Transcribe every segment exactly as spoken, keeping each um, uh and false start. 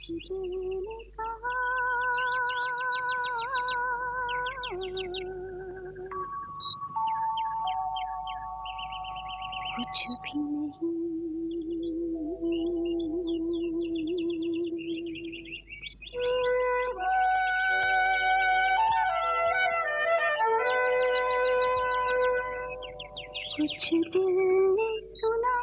कुछ दिल ने कहा, कुछ भी नहीं। कुछ दिल ने सुना,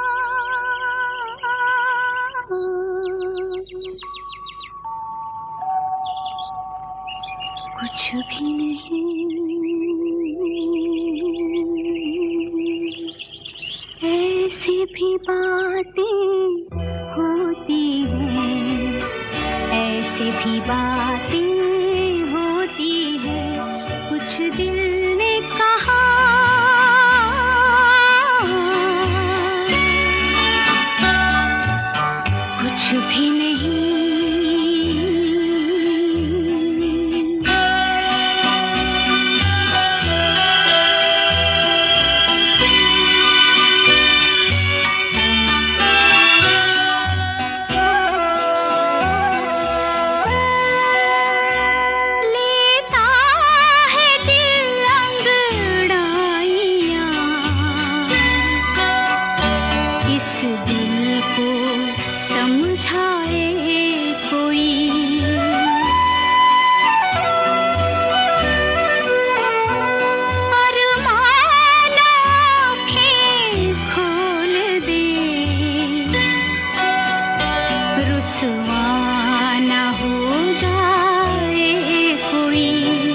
कुछ भी नहीं। ऐसी भी बातें होती हैं, ऐसी भी बातें होती हैं। कुछ दिल ने कहा, कुछ भी नहीं। इस दिल को समझाए कोई, अरमान आँखें खोल दे, रुसवा न हो जाए कोई।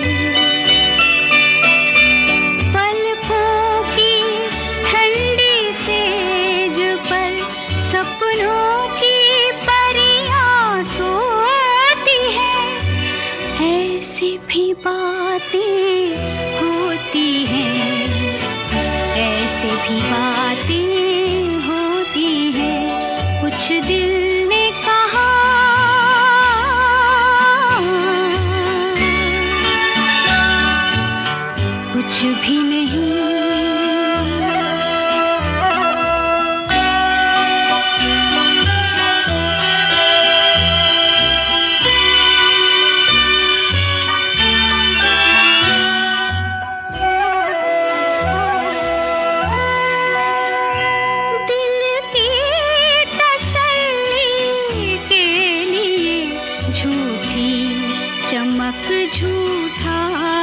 पलकों की ठंडी सेज पर सपनों की परियां सोती हैं। ऐसी भी बातें होती हैं, ऐसी भी बातें होती हैं। कुछ दिल ने कहा, कुछ भी नहीं। चमक झूठा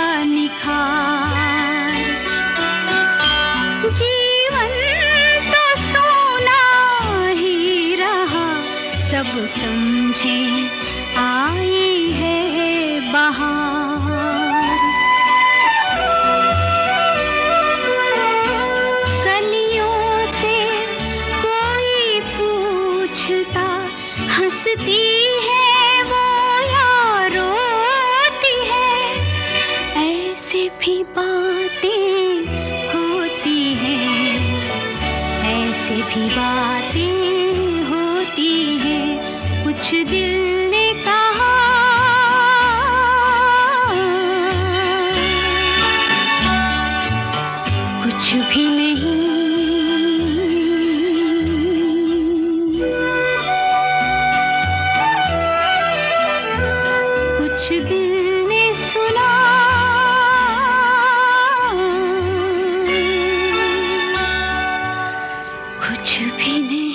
निखार, जीवन तो सोना ही रहा। सब समझे आई है बहार। कलियों से कोई पूछता, हंसती है भी बातें होती हैं, ऐसे भी बातें होती हैं। कुछ दिल ने कहा, कुछ भी नहीं। कुछ दिल ने सुना, कुछ भी नहीं।